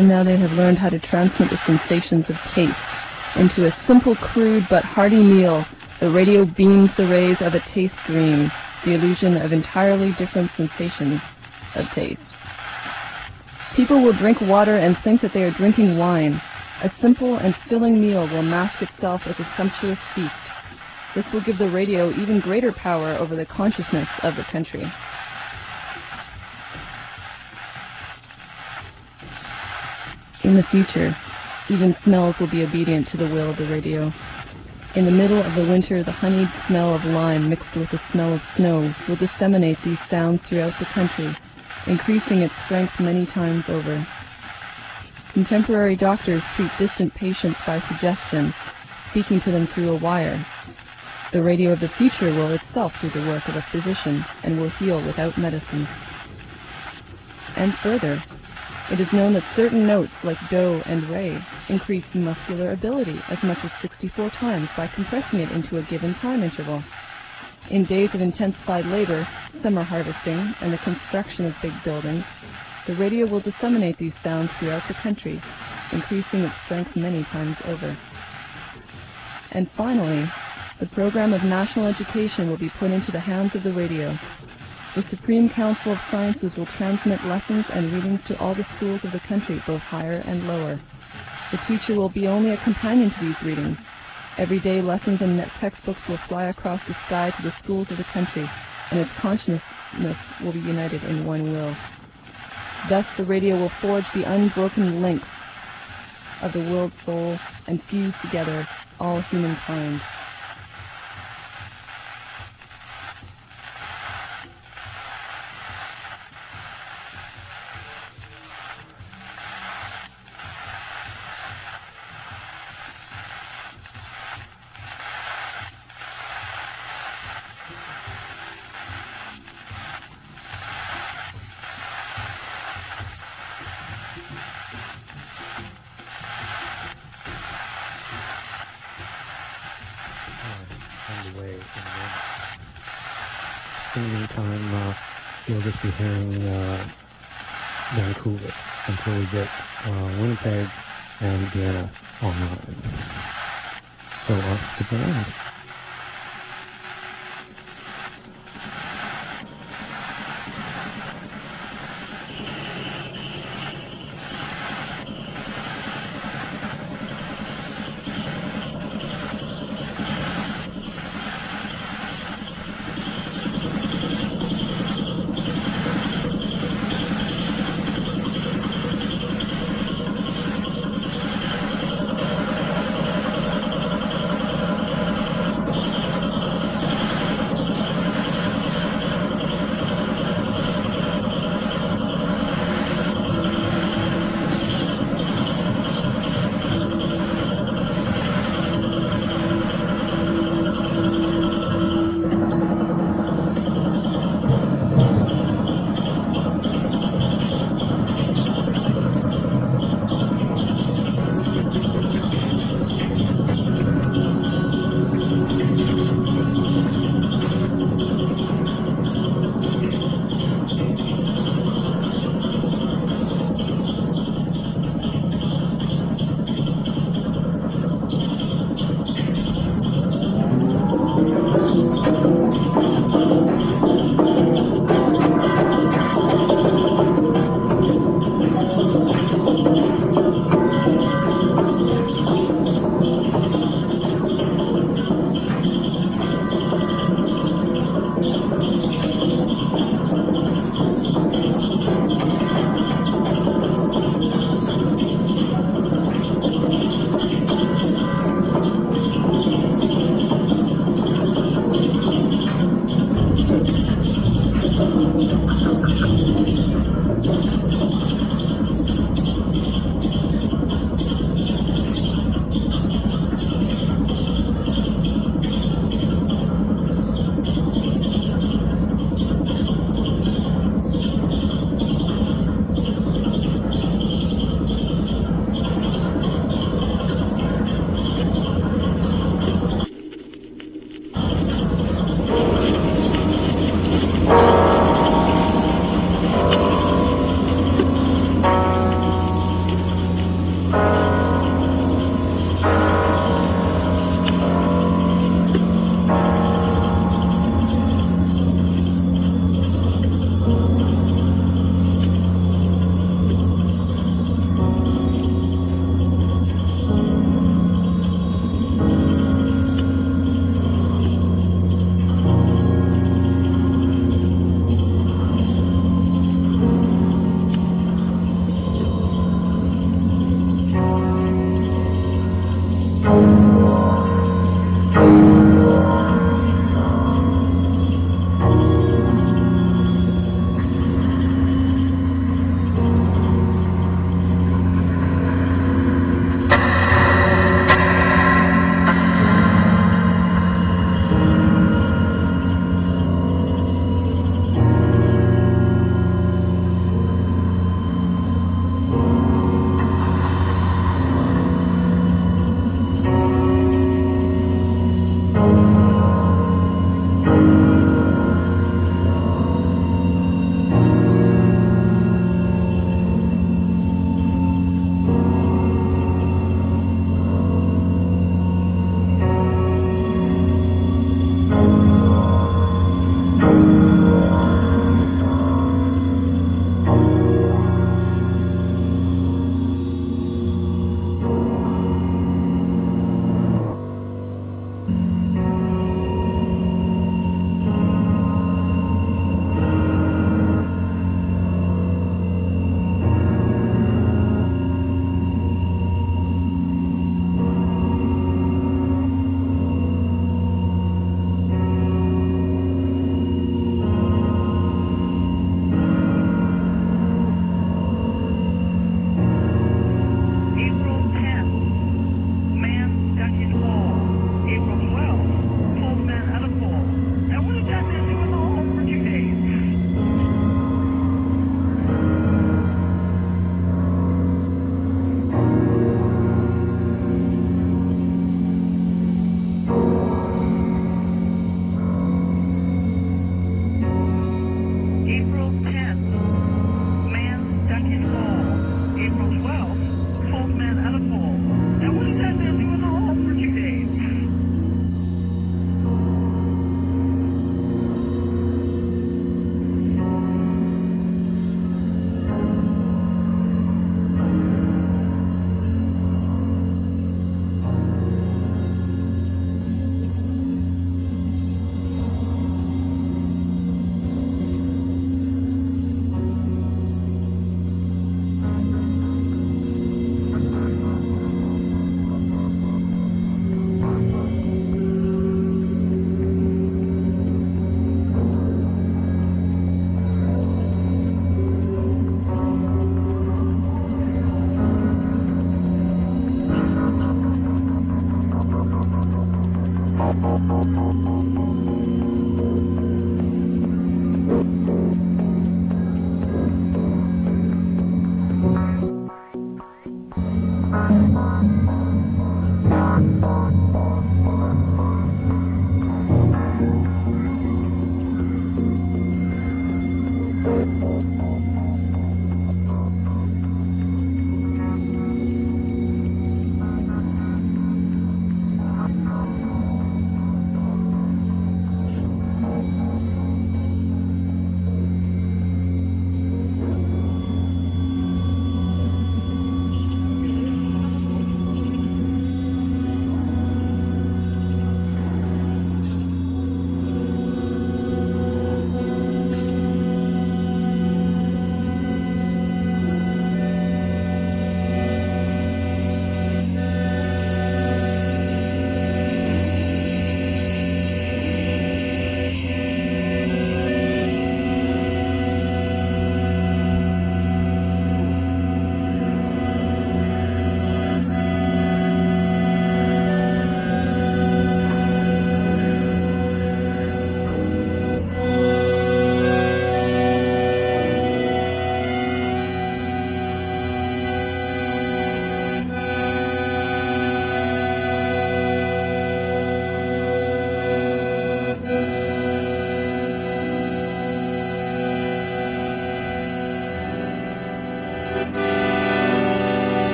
and now they have learned how to transmit the sensations of taste into a simple, crude, but hearty meal. The radio beams the rays of a taste dream, the illusion of entirely different sensations of taste. People will drink water and think that they are drinking wine. A simple and filling meal will mask itself as a sumptuous feast. This will give the radio even greater power over the consciousness of the country. In the future, even smells will be obedient to the will of the radio. In the middle of the winter, the honeyed smell of lime mixed with the smell of snow will disseminate these sounds throughout the country, increasing its strength many times over. Contemporary doctors treat distant patients by suggestion, speaking to them through a wire. The radio of the future will itself do the work of a physician and will heal without medicine. And further, it is known that certain notes like do and re increase muscular ability as much as 64 times by compressing it into a given time interval. In days of intensified labor, summer harvesting, and the construction of big buildings, the radio will disseminate these sounds throughout the country, increasing its strength many times over. And finally, the program of national education will be put into the hands of the radio. The Supreme Council of Sciences will transmit lessons and readings to all the schools of the country, both higher and lower. The teacher will be only a companion to these readings. Every day, lessons and textbooks will fly across the sky to the schools of the country, and its consciousness will be united in one will. Thus, the radio will forge the unbroken links of the world soul and fuse together all humankind. In the meantime, you'll just be hearing Vancouver until we get Winnipeg and Vienna online. So off to band.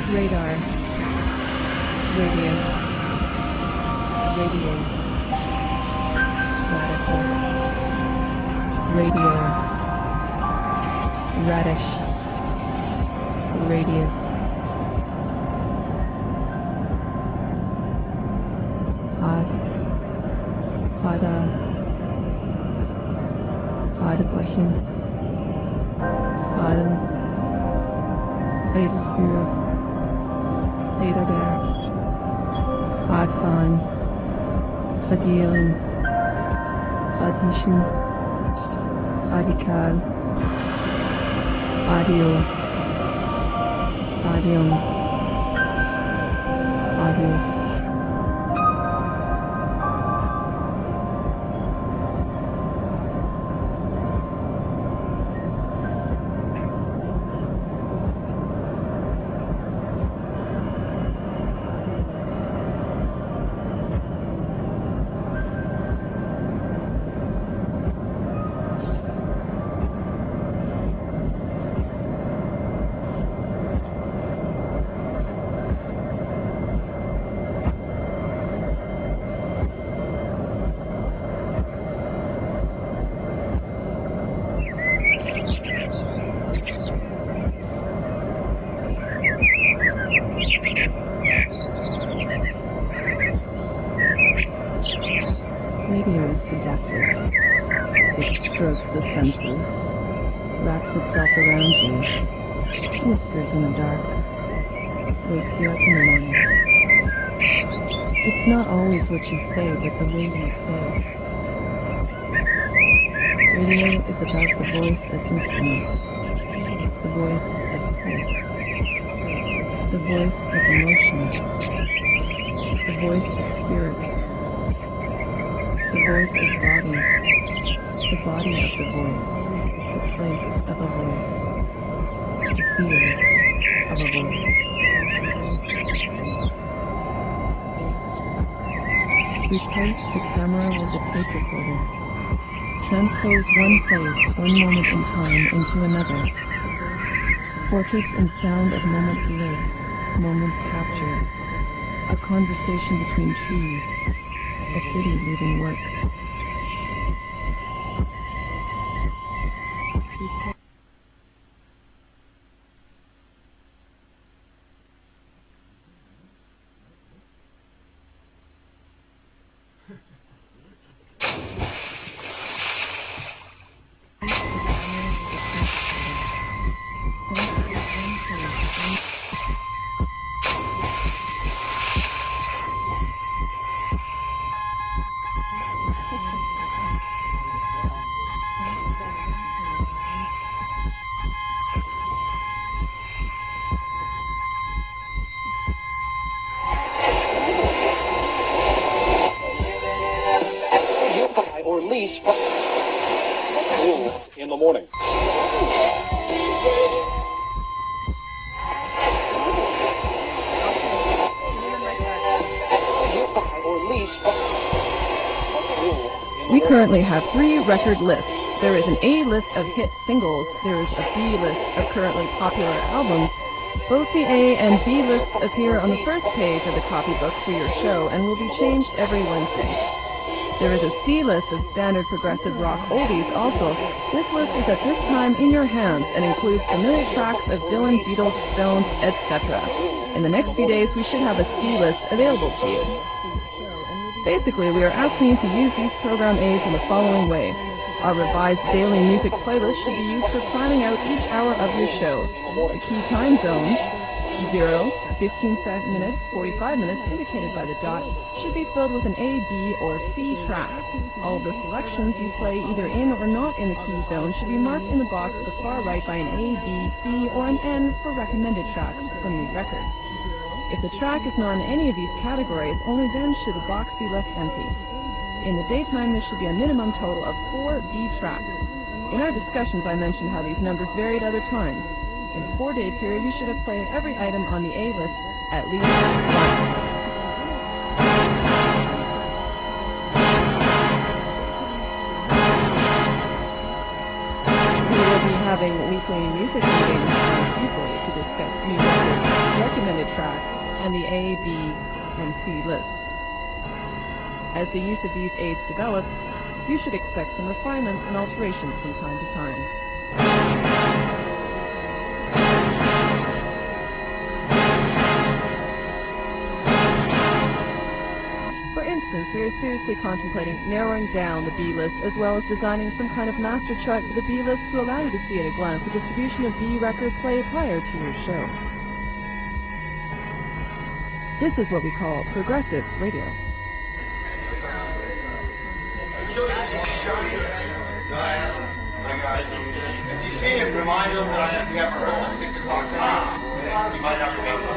radar, radius, radiate, radical, radial, radish, radius, pod, pada, podbrechen, padel, Edelvuur, Edelberg, Podfahren, Padelen, Padischen, Padikal, Padio, Padion, Padius. Radio is seductive. It strokes the senses, wraps itself around you, whispers in the dark, wakes you up in the morning. It's not always what you say, but the way you say it. Radio is about the voice of instrument, the voice of place, the voice of emotion, the voice of spirit, the voice of body, the body of the voice, the place of a voice, the feel of a voice. Replace the camera with a tape recorder. Transpose one place, one moment in time into another. Portraits and sound of moments lived, moments captured. A conversation between trees. A city leaving work. Or lease in the morning. We currently have 3 record lists. There is an A list of hit singles. There is a B list of currently popular albums. Both the A and B lists appear on the first page of the copybook for your show and will be changed every Wednesday. There is a C list of standard progressive rock oldies also. This list is at this time in your hands and includes familiar tracks of Dylan, Beatles, Stones, etc. In the next few days, we should have a C list available to you. Basically, we are asking you to use these program aids in the following way. Our revised daily music playlist should be used for planning out each hour of your show. The key time zones, 0, 15 minutes, 45 minutes, indicated by the dot, should be filled with an A, B, or C track. All of the selections you play either in or not in the key zone should be marked in the box at the far right by an A, B, C, or an N for recommended tracks from the record. If the track is not in any of these categories, only then should the box be left empty. In the daytime, there should be a minimum total of 4 B tracks. In our discussions, I mentioned how these numbers varied other times. In a 4-day period, you should have played every item on the A list at least once. We will be having weekly music meetings on Tuesday to discuss new records, documented tracks and the A, B, and C lists. As the use of these aids develops, you should expect some refinements and alterations from time to time. For instance, we are seriously contemplating narrowing down the B list as well as designing some kind of master chart for the B list to allow you to see at a glance the distribution of B records played prior to your show. This is what we call progressive radio. If you see him, remind him that I have to get for home at 6 o'clock tonight. You might not remember.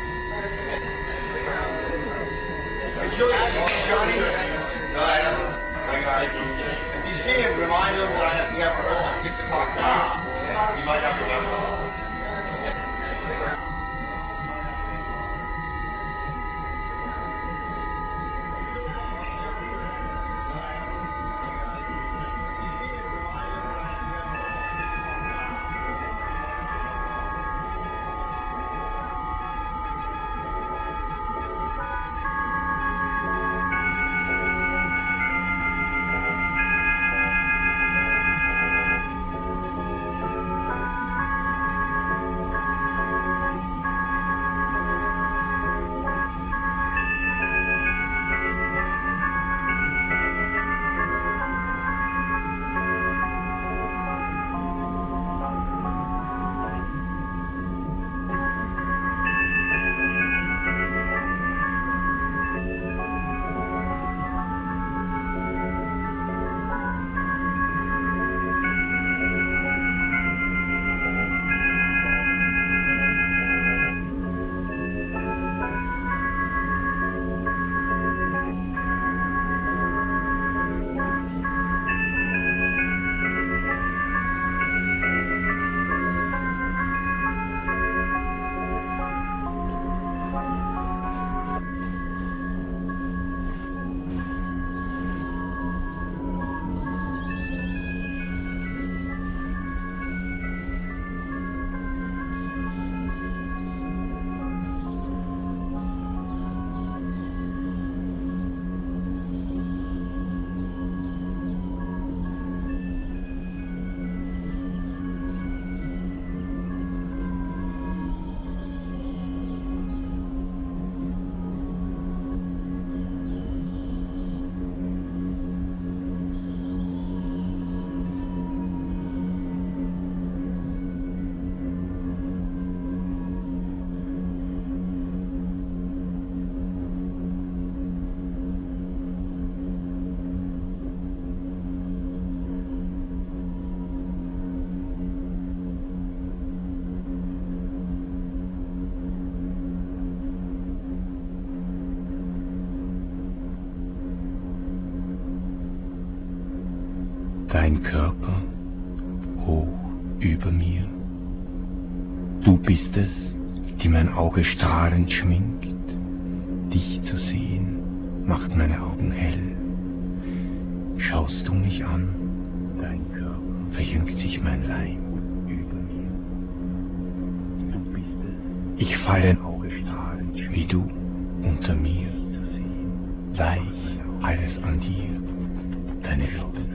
Johnny? If you see him, remind him that I have to get for home at 6 o'clock tonight. You might not remember. Dein Körper hoch über mir. Du bist es, die mein Auge strahlend schminkt. Dich zu sehen macht meine Augen hell. Schaust du mich an, dein Körper verjüngt sich mein Leib über mir. Du bist es, ich falle wie du unter mir. Weich alles an dir, deine Lippen.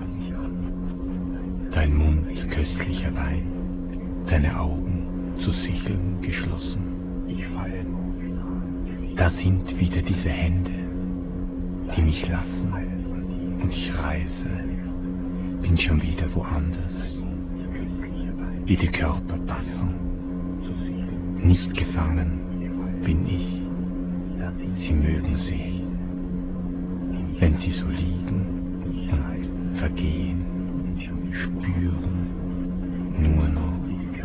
Dein Mund köstlicher Wein, deine Augen zu Sicheln geschlossen. Da sind wieder diese Hände, die mich lassen und ich reise, bin schon wieder woanders, wie die Körper passen. Nicht gefangen bin ich, sie mögen sich, wenn sie so liegen und vergehen. Spüren nur noch,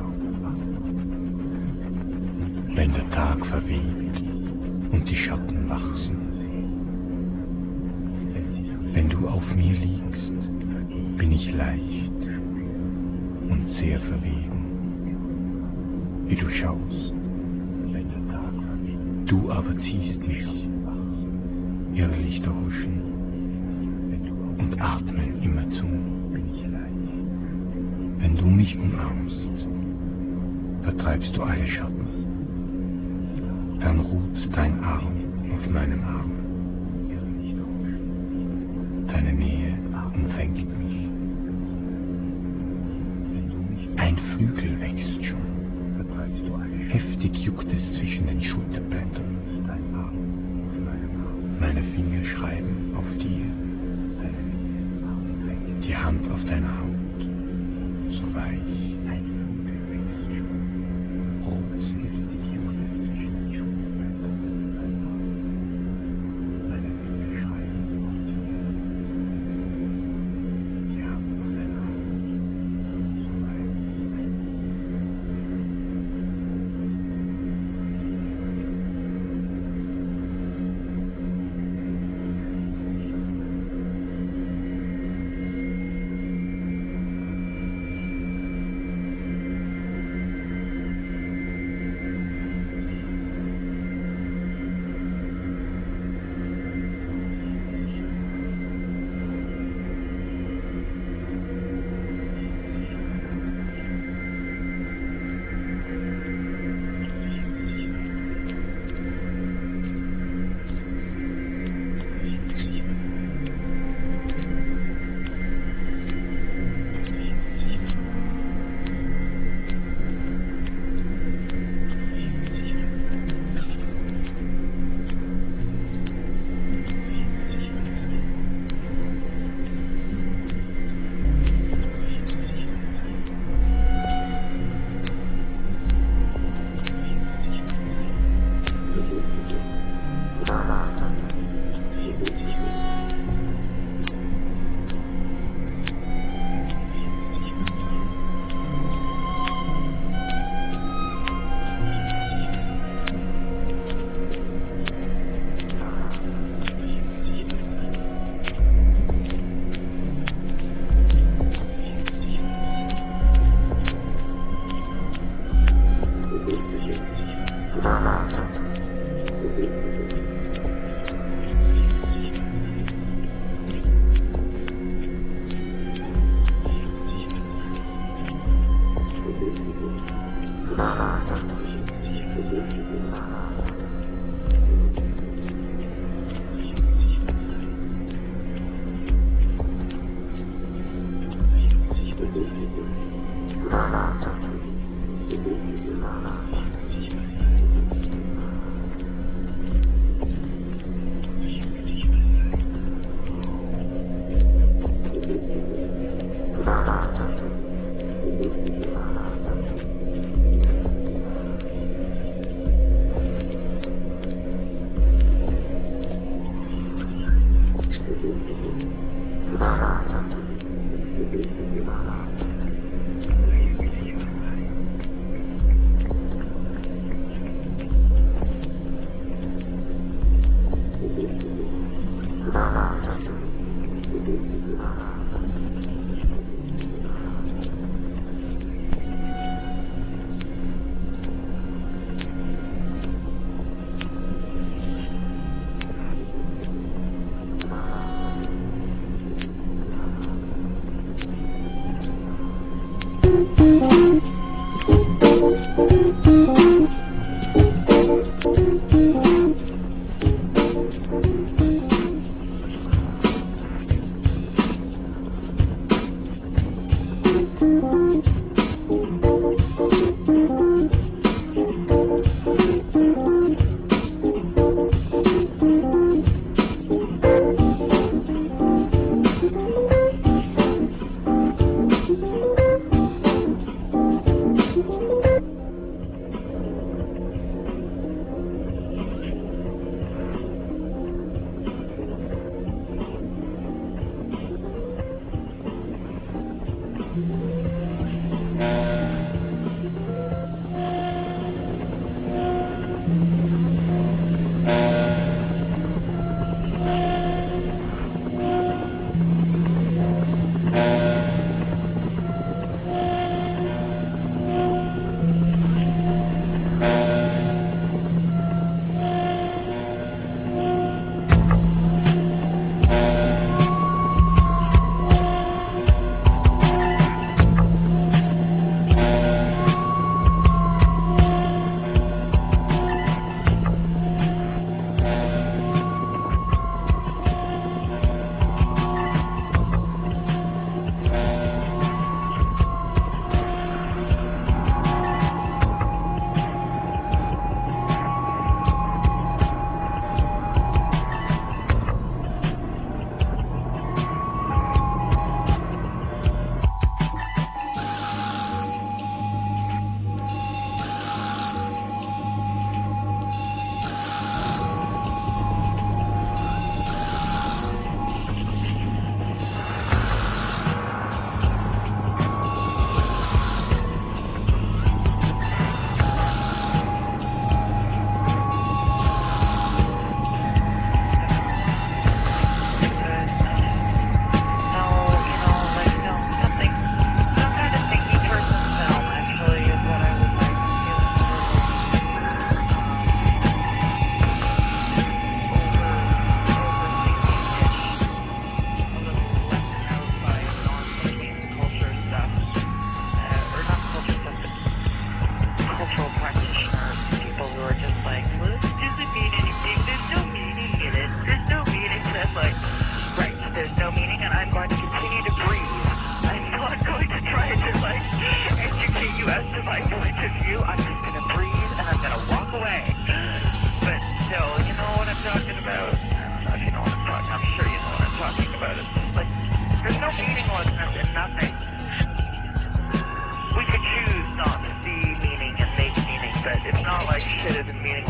wenn der Tag verweht und die Schatten wachsen. Wenn du auf mir liegst, bin ich leicht und sehr verwegen, wie du schaust. Du aber ziehst mich, Irrlichter huschen und atmen immerzu. Wenn du mich umarmst, vertreibst du alle Schatten. Dann ruht dein Arm auf meinem Arm. Deine Nähe umfängt mich. Ein Flügel wächst schon. Heftig juckt es zwischen den Schulterblättern. Meine Finger schreiben auf dir. Die Hand auf deiner Haut, so weich. Rot.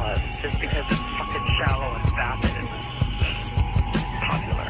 was just because it's fucking shallow and vapid and popular.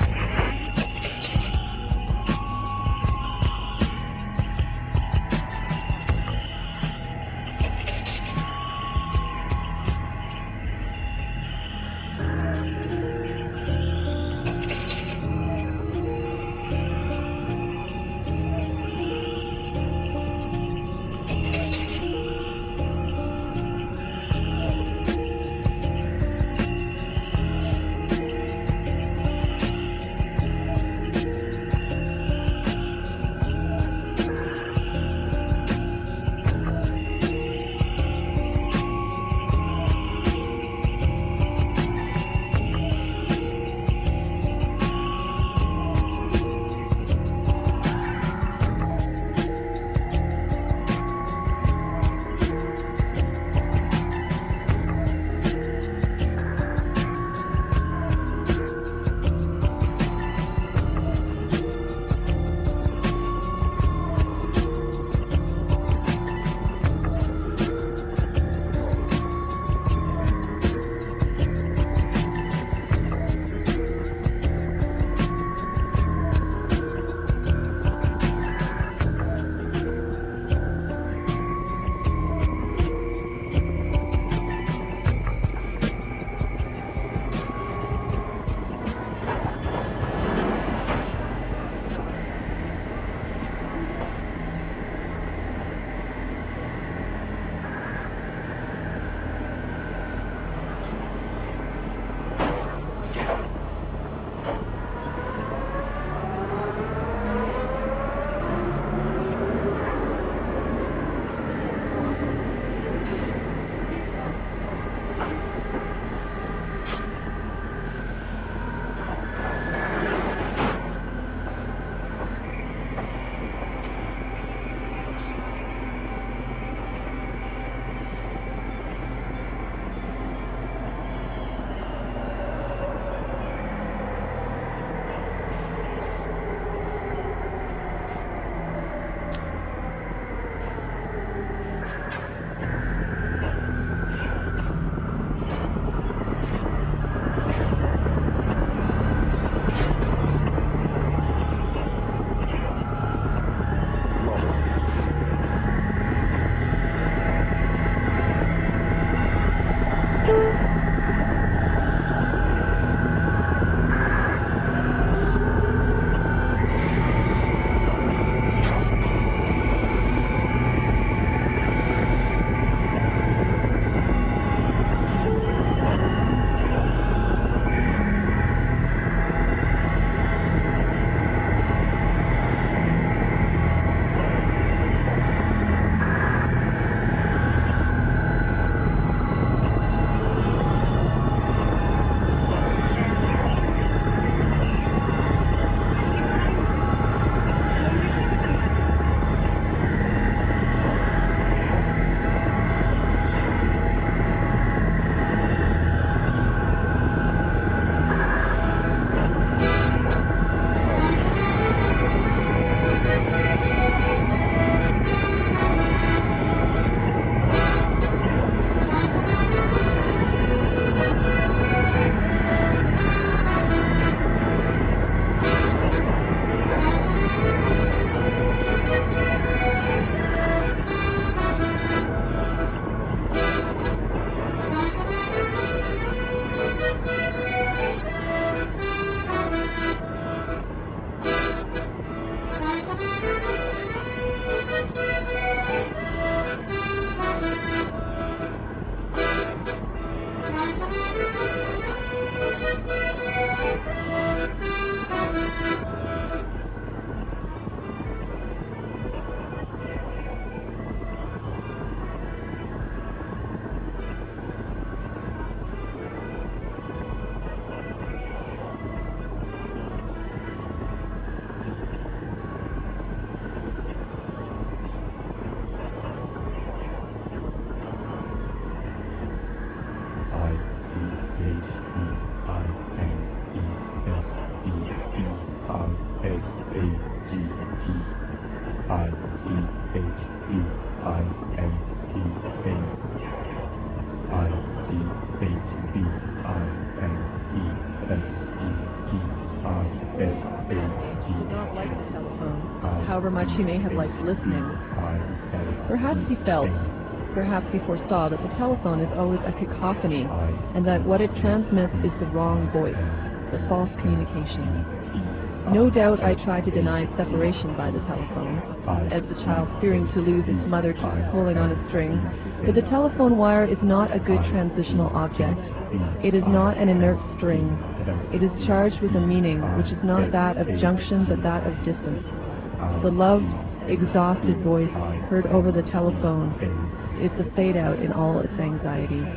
however much he may have liked listening. Perhaps he felt, perhaps he foresaw that the telephone is always a cacophony, and that what it transmits is the wrong voice, the false communication. No doubt I tried to deny separation by the telephone, as the child fearing to lose its mother keeps pulling on a string, but the telephone wire is not a good transitional object. It is not an inert string. It is charged with a meaning which is not that of junction but that of distance. The loved, exhausted voice heard over the telephone is the fade-out in all its anxiety.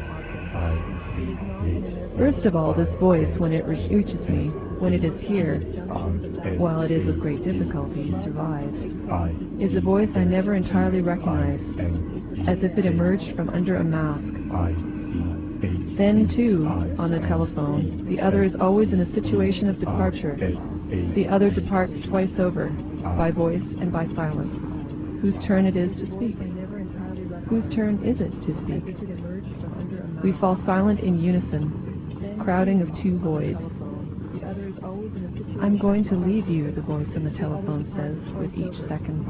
First of all, this voice, when it reaches me, when it is here, while it is with great difficulty survives, is a voice I never entirely recognize, as if it emerged from under a mask. Then, too, on the telephone, the other is always in a situation of departure. The other departs twice over, by voice and by silence. Whose turn it is to speak? Whose turn is it to speak? We fall silent in unison, crowding of two voids. I'm going to leave you, the voice on the telephone says, with each second.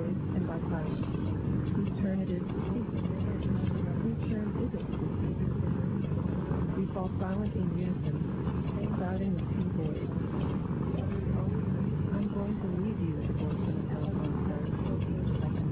Whose turn it is to speak? Whose turn is it to speak? We fall silent in unison, crowding of two voids. I'm going to leave you, the voice on the telephone says, with each second.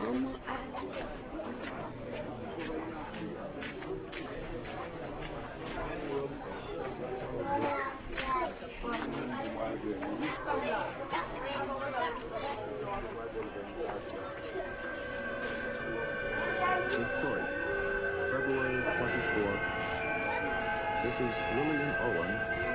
Detroit, February 24th. This is Lillian Owen,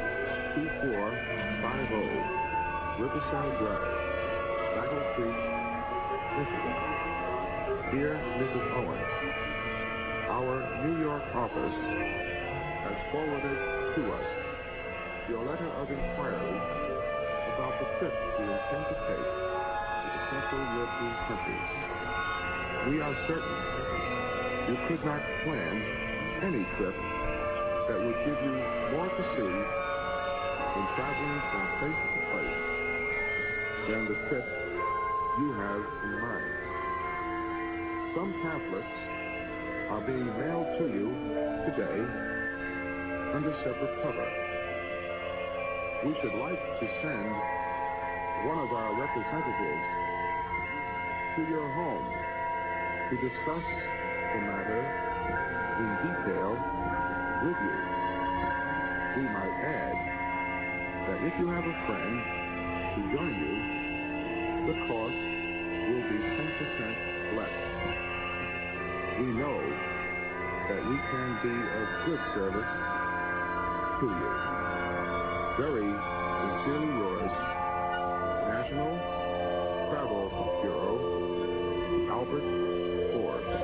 2450 Riverside Drive, Battle Creek, Michigan. Dear Mrs. Owen, our New York office has forwarded to us your letter of inquiry about the trip you intend to take to the Central European countries. We are certain you could not plan any trip that would give you more to see in traveling from place to place than the trip you have in mind. Some pamphlets are being mailed to you today under separate cover. We should like to send one of our representatives to your home to discuss the matter in detail with you. We might add that if you have a friend to join you, the cost will be 10% less. We know that we can be of good service to you. Very sincerely yours, National Travel Bureau, Albert Forbes.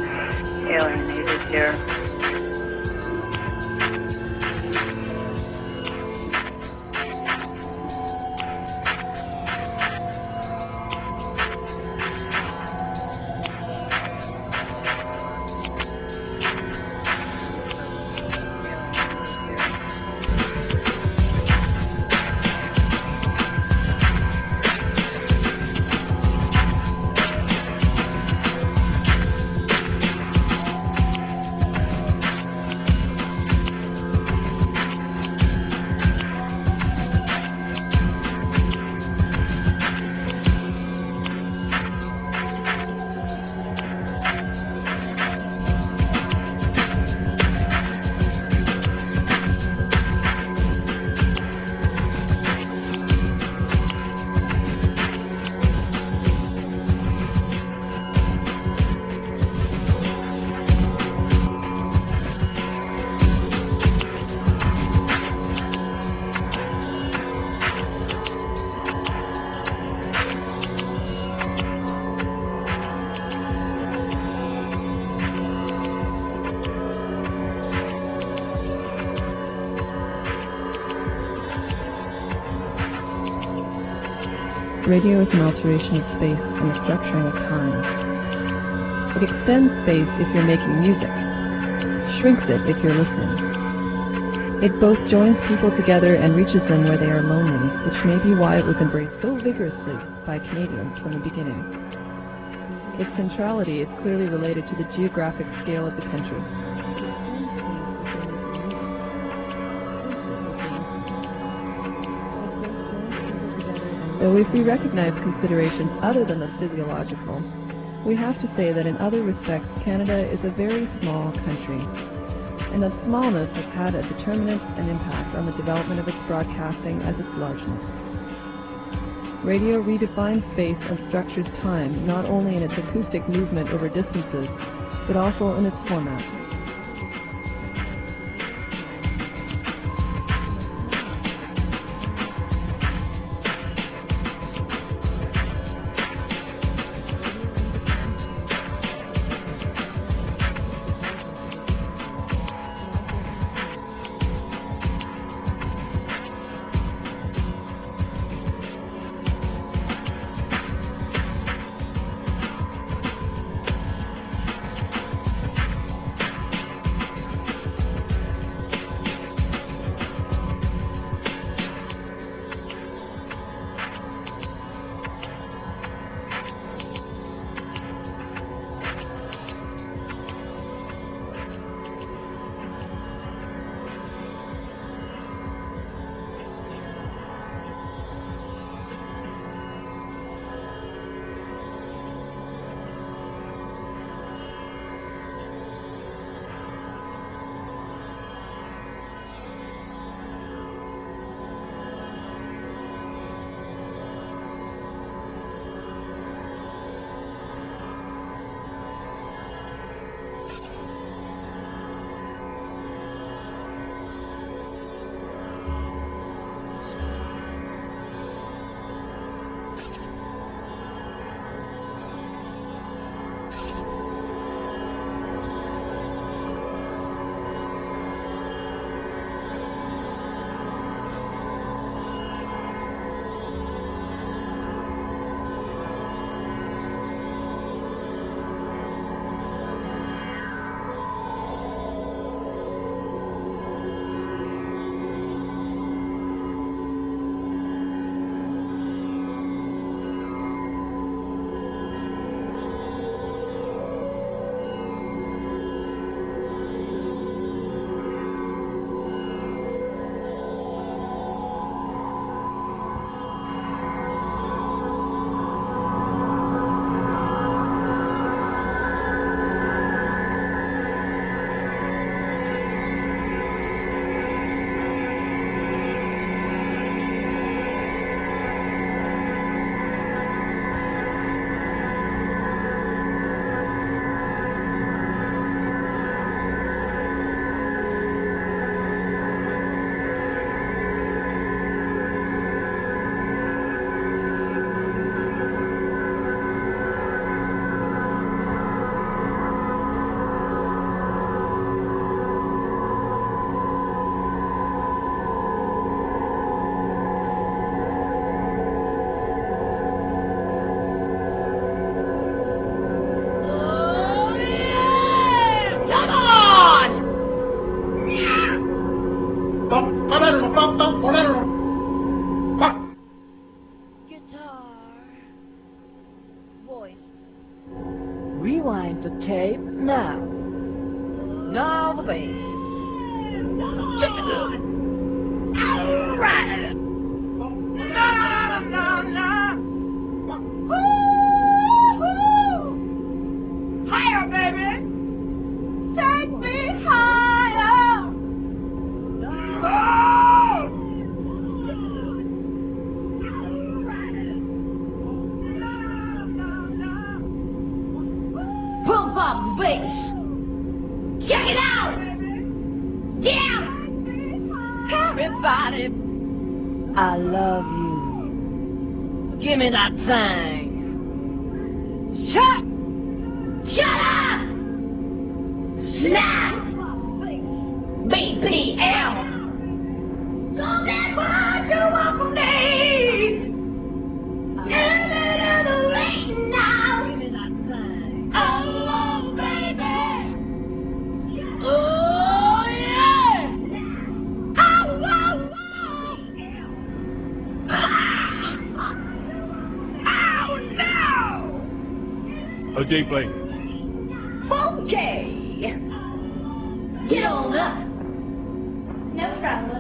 alienated here. Radio is an alteration of space and a structuring of time. It extends space if you're making music, shrinks it if you're listening. It both joins people together and reaches them where they are lonely, which may be why it was embraced so vigorously by Canadians from the beginning. Its centrality is clearly related to the geographic scale of the country. Though if we recognize considerations other than the physiological, we have to say that in other respects Canada is a very small country, and that smallness has had a determinant and impact on the development of its broadcasting as its largeness. Radio redefines space and structures time not only in its acoustic movement over distances, but also in its format. babe. Now. Now the bass. All right. Na na na na. Woo-hoo. Higher, baby. Take me higher. Oh. Pump up the bass. Check it out. Yeah. Everybody, I love you. Give me that thing. Shut up. Snap. BPM. So that's what you want from me. In the rain now. Give me that thing. Oh, baby. Oh, yeah. Oh, oh, oh. Oh, no. How deeply? Okay. Get on up. No problem.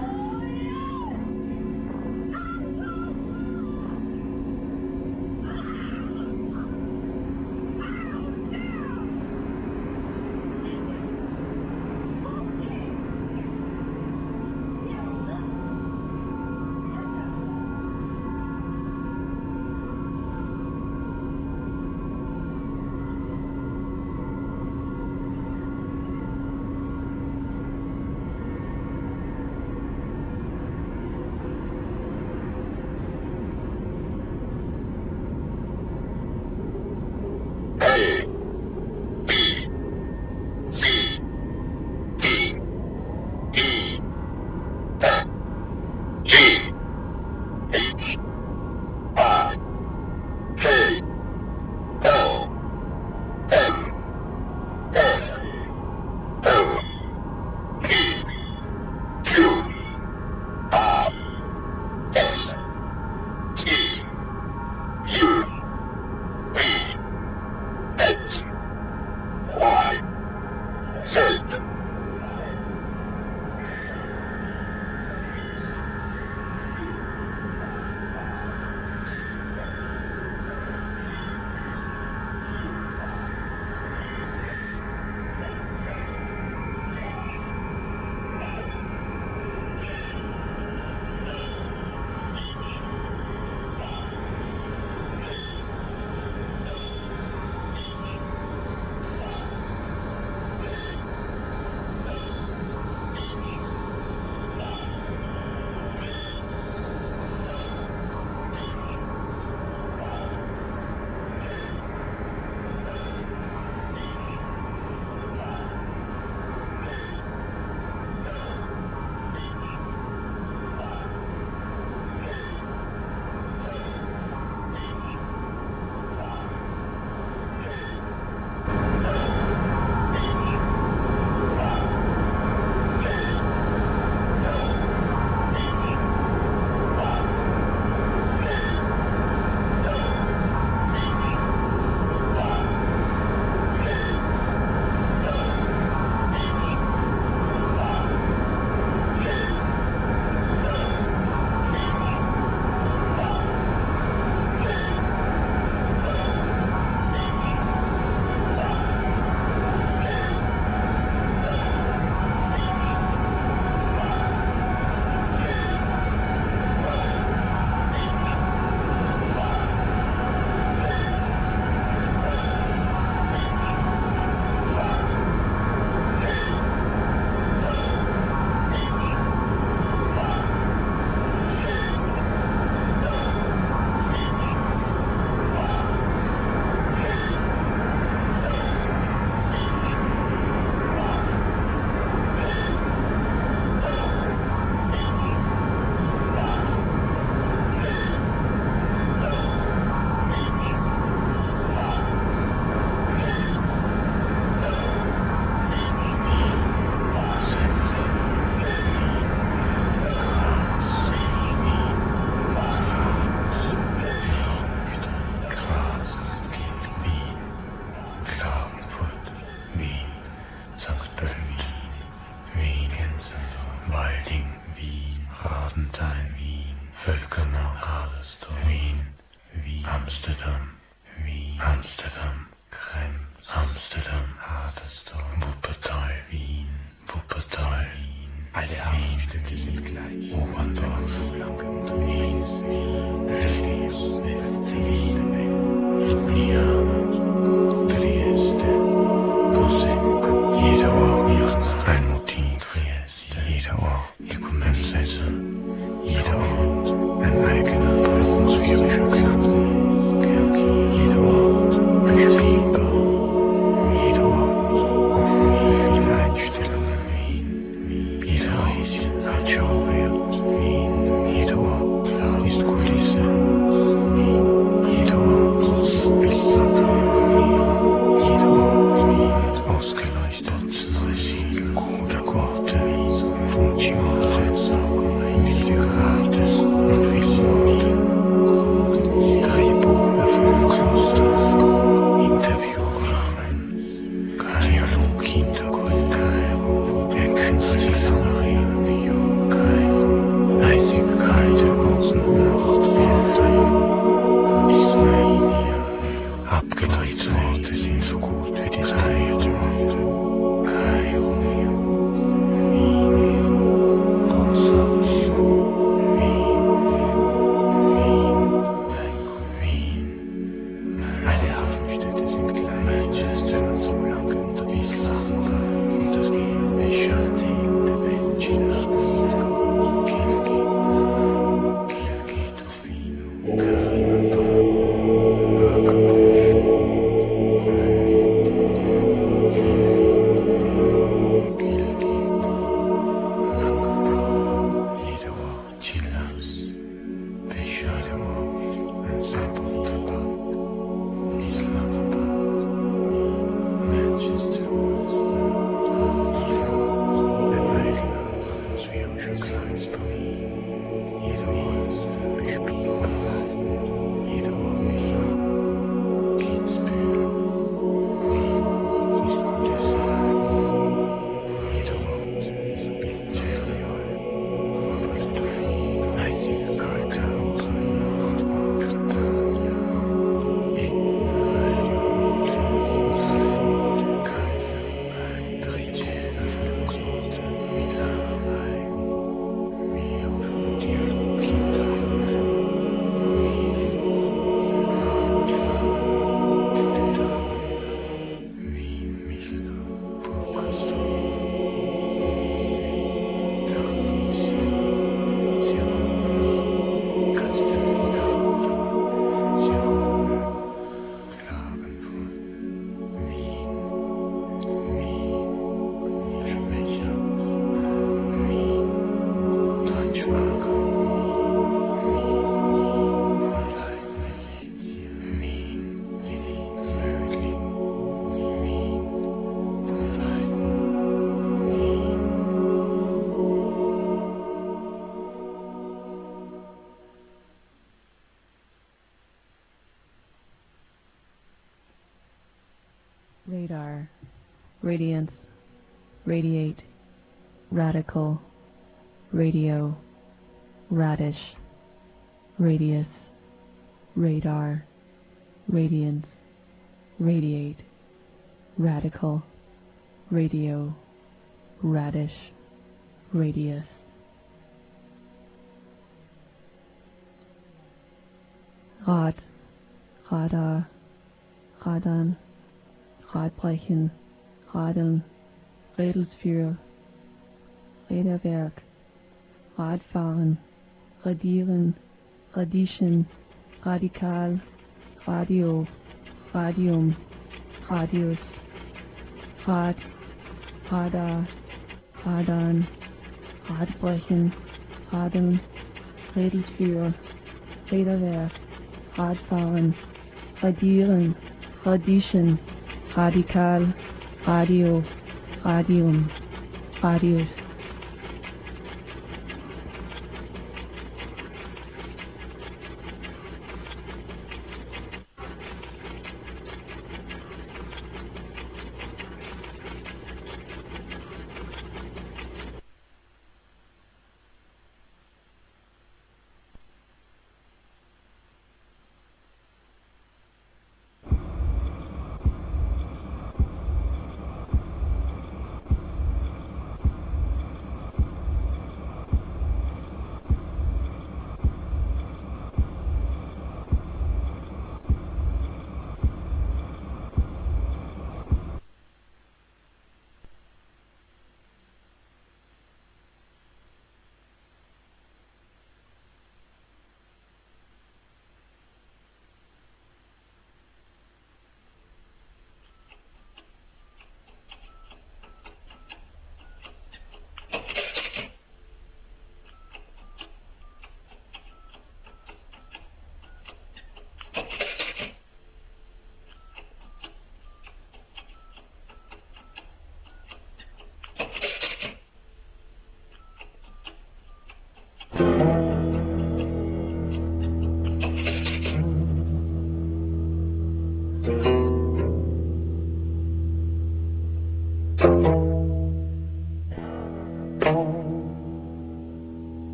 radiance, radiate, radical, radio, radish, radius, radar, radiance, radiate, radical, radio, radish, radius. Rad, Radar, Radern, Radbrechen, Radeln, Rädelsführer, Räderwerk, Radfahren, Radieren, Radieschen, Radikal, Radio, Radium, Radius, Rad, Radar, Radern, Radbrechen, Radeln, Rädelsführer, Räderwerk, Radfahren, Radieren, Radieschen, Radikal, Radio, Radium, Radius.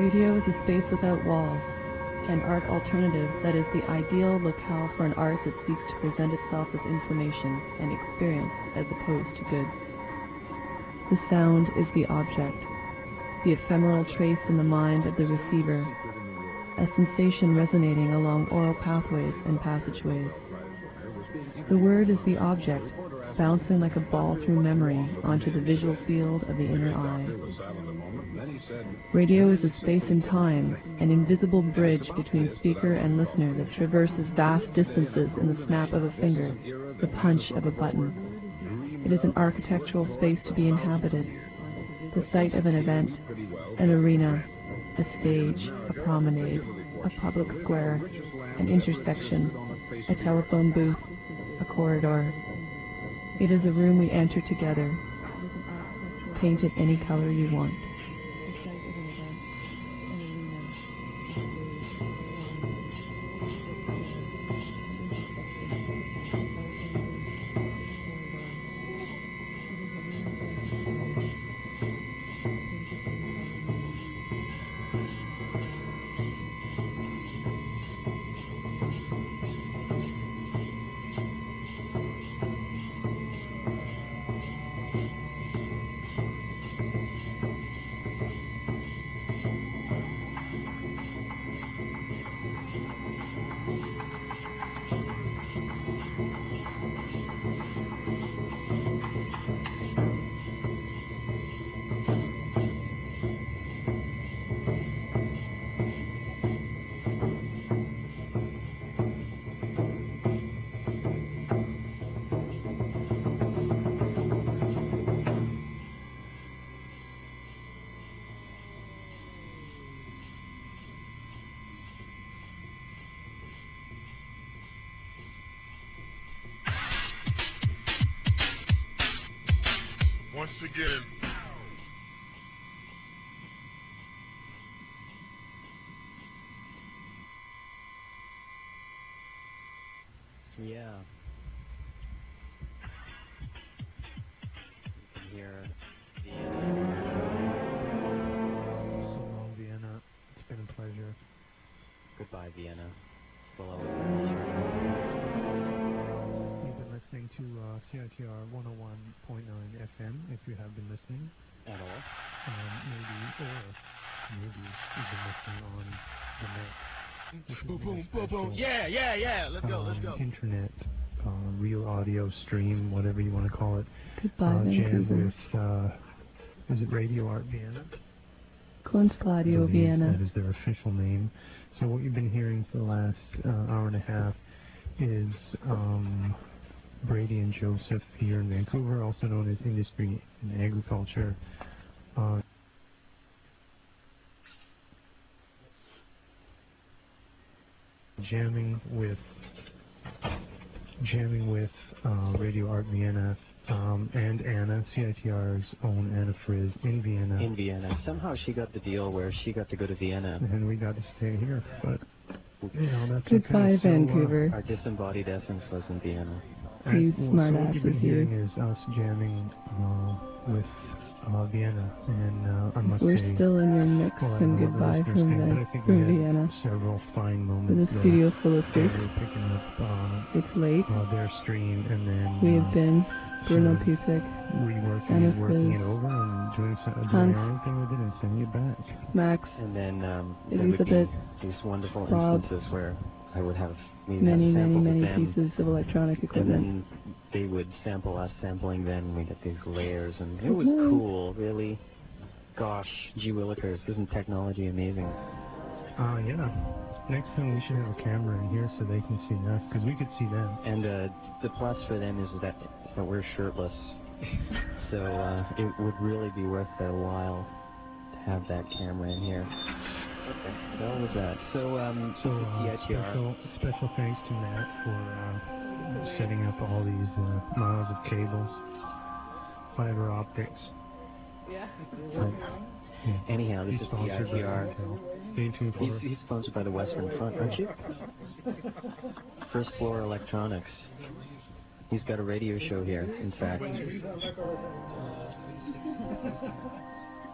Radio is a space without walls, an art alternative that is the ideal locale for an art that seeks to present itself as information and experience as opposed to goods. The sound is the object, the ephemeral trace in the mind of the receiver, a sensation resonating along oral pathways and passageways. The word is the object, bouncing like a ball through memory onto the visual field of the inner eye. Radio is a space and time, an invisible bridge between speaker and listener that traverses vast distances in the snap of a finger, the punch of a button. It is an architectural space to be inhabited, the site of an event, an arena, a stage, a promenade, a public square, an intersection, a telephone booth, a corridor. It is a room we enter together. Paint it any color you want. Once again, yeah. You can hear Vienna. So long, Vienna. It's been a pleasure. Goodbye, Vienna. We'll always miss you. You've been listening to CITR 101.9 FM, if you have been listening. At all. Maybe you've been listening on the net. boom, boom, boom, boom. Yeah. Let's go. Internet, real audio stream, whatever you want to call it. Goodbye, Jam Vancouver. with, is it Radio Art Vienna? Kunstradio Vienna. That is their official name. So what you've been hearing for the last hour and a half is Brady and Joseph here in Vancouver, also known as Industry and Agriculture. Jamming with Radio Art Vienna and Anna, CITR's own Anna Frizz in Vienna. In Vienna. Somehow she got the deal where she got to go to Vienna. And we got to stay here, but that's Goodbye, okay. Vancouver. Our disembodied essence was in Vienna. You So smartasses, what you've been hearing you. is us jamming with Vienna, and I must We're say, still in your mix, well, I and don't know what goodbye the listeners can, but I think we from had Vienna. several fine moments With a there studio full of where freaks. we were picking up It's late. their stream, and then We have been Bruno sort of Pitek, reworking Anna and working it Frizz, over and doing Hans, everything with it and sending it back. Max, And then there would Elizabeth, be these wonderful Rob, instances where I would have many samples of them, pieces of electronic and equipment. then they would sample us sampling them, and we get these layers, and it was Mhm. cool, really. Gosh, gee willikers, isn't technology amazing? Yeah. Next time we should have a camera in here so they can see us, because we could see them. And the plus for them is that we're shirtless, so it would really be worth their while to have that camera in here. Okay, so that was that. So this is CITR. Special thanks to Matt for setting up all these miles of cables, fiber optics. Yeah. Anyhow, this is Sponsored by CITR. Intel. Stay tuned for He's sponsored by the Western Front, aren't you? First Floor Electronics. He's got a radio show here, in fact.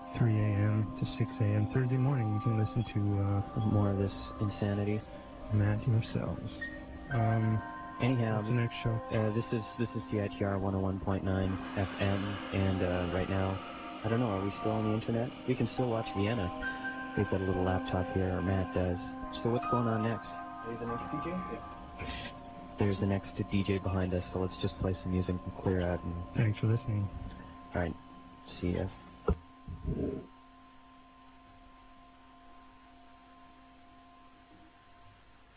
3 a.m. to 6 a.m. Thursday morning, you can listen to more of this insanity. Matt yourselves. Anyhow, what's the next show? This is CITR 101.9 FM, and right now, I don't know, are we still on the internet? We can still watch Vienna. We've got a little laptop here, or Matt does. So what's going on next? Are you the next DJ? Yeah. There's the next DJ behind us, so let's just play some music and clear out. And Thanks for listening. all right, see ya.